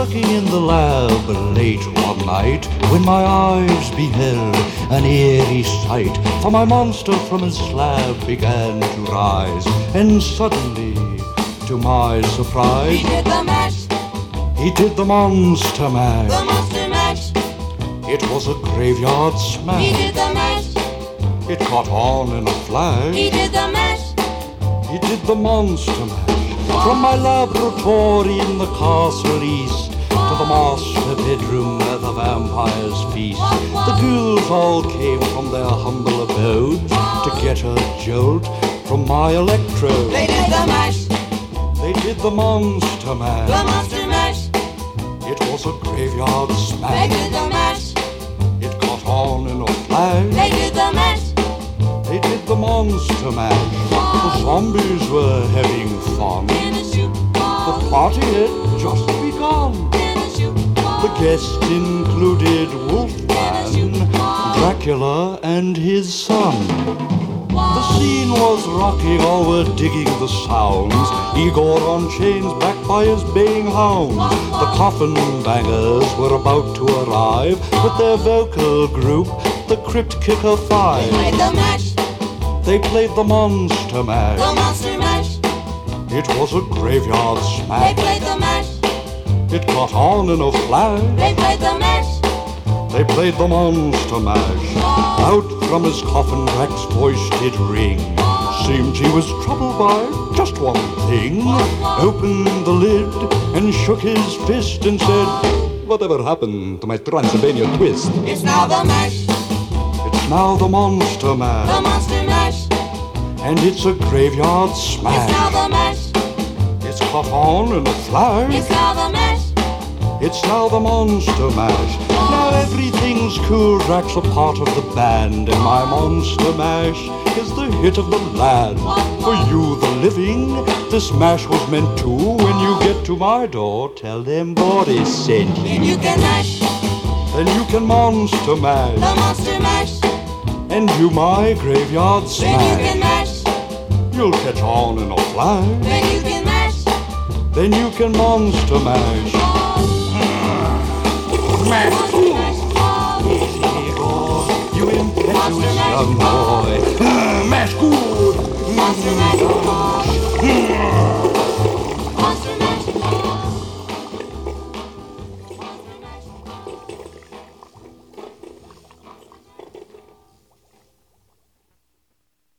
working in the lab late one night when my eyes beheld an eerie sight. For my monster from his slab began to rise, and suddenly, to my surprise, he did the mash. He did the monster mash. The monster mash. It was a graveyard smash. He did the mash. It caught on in a flash. He did the mash. He did the monster mash. From my laboratory in the castle east to the master bedroom where the vampires feast, the ghouls all came from their humble abode to get a jolt from my electrode. They did the mash. They did the monster mash. The monster mash. It was a graveyard They smash. did the mash. It caught on in a flash. They did the mash. They did the monster mash. The zombies were having fun. In a shoe The ball. party had just begun. In a shoe ball. The guests included Wolfman, Dracula, and his son. The scene was rocking, all were digging the sounds. Igor on chains, backed by his baying hounds. The coffin bangers were about to arrive with their vocal group, the Crypt Kicker Five. Played the mash. They played the monster mash. The monster mash. It was a graveyard They smash. played the mash. It caught on in a flash. They played the mash. They played the monster mash. Out from his coffin, Drac's voice did ring. Seemed he was troubled by just one thing. Opened the lid and shook his fist and said, "Whatever happened to my Transylvania twist?" It's now the mash. It's now the monster mash. The monster mash. And it's a graveyard It's smash. now the mash. It's caught on in a flash. It's now the mash. It's now the monster mash. Now everything's cool. Drac's a part of the band, and my monster mash is the hit of the land. For you, the living, this mash was meant to. When you get to my door, tell them Boris sent Then you. you can mash. Then you can monster mash, The monster mash. and you my graveyard Then you can smash. mash. You'll catch on in a flash. Then you can mash. Then you can monster mash. Monster mash. Igor, you impetuous young boy. Mash good. Monster mash.